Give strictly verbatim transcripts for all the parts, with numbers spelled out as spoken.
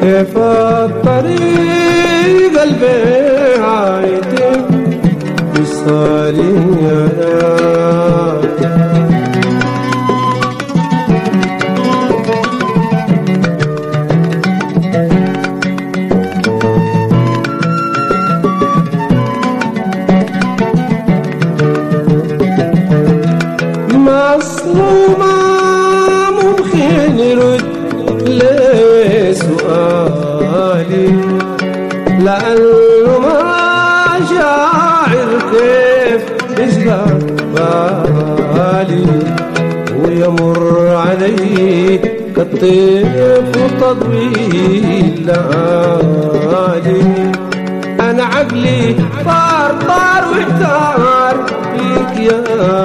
كيف الطريق قلبي عايدك وصالي أنا. مصلومة ممكن يرد لي سؤالي، لأنه ما شاعر كيف يشبه بالي، ويمر علي كالطيف وتطويل لآلي. أنا عقلي طار طار واحتار فيك يا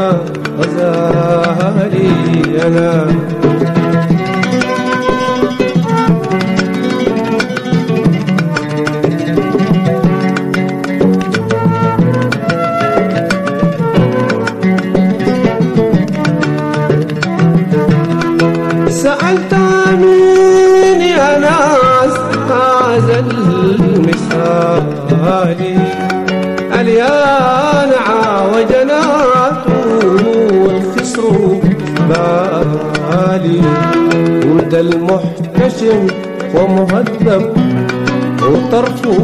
غزالي أنا. سألت مين يا ناس هذا المثالي، اليان عاوجناته والخسر بالي، وده المحتشم ومهذب وطرفه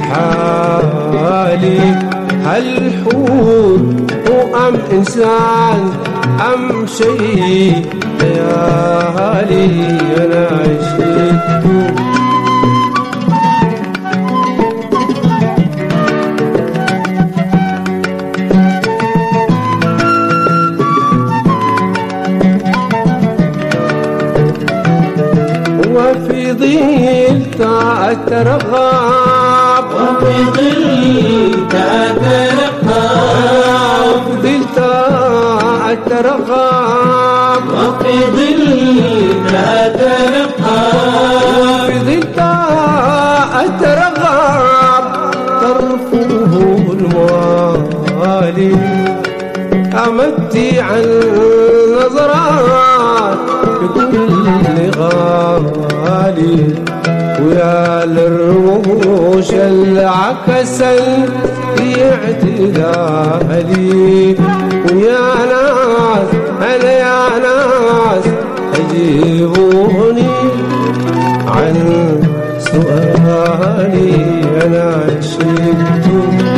حالي. هل حور هو أم إنسان أم شيء خيالي أنا عشقته. وفي ظل تأترغب، وفي ظل تأترغب، وفي ظل تأترغب، وفي ظل تأترغب، وفي ظل تأترغب طرفه الموالي. أمدي عن نظرات بكل غالي، ويا للرموش العكسا في اعتدالي. ويا ناس أنا يا ناس أجيبوني عن سؤالي أنا عشقته.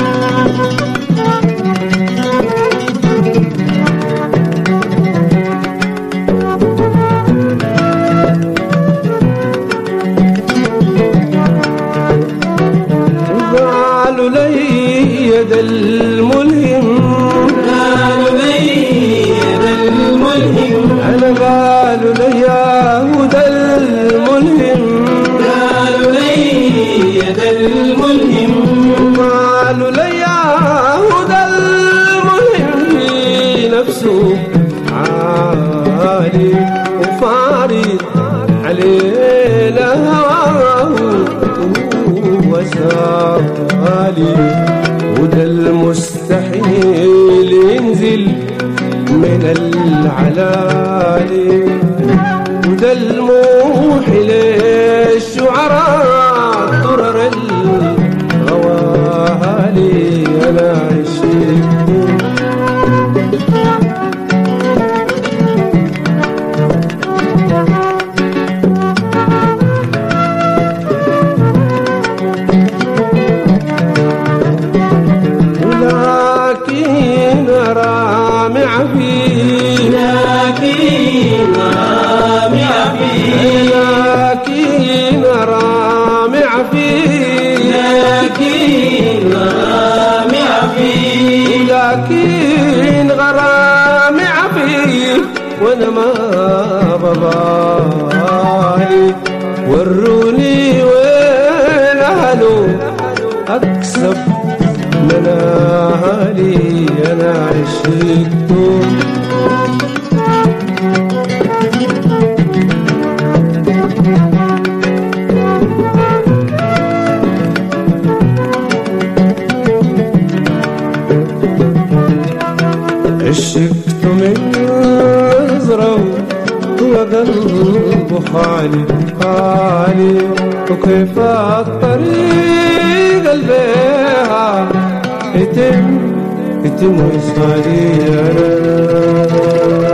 قالوا لي يد الملهم، قالوا لي يد الملهم، أنا قالوا لي يا هدى الملهم، قالوا لي يد الملهم، قالوا لي يا هدى الملهم في نفسه عالي، وفارض علينا هواه وسالي. وده المستحيل ينزل من العلالي، وده الموحي للشعراء درر الغوالي أنا عشقته. لكن رامع فيه، لكن رامع فيه، لكن رامع فيه، لكن رامع فيه، لكن غرامع فيه وانا ما ببالي. وروني وين اهله اكسب منالي انا عشقته. عشقت من نظرة وقلبه خالي خالي، وكيف الطريق البيها يتم يتم يصطادي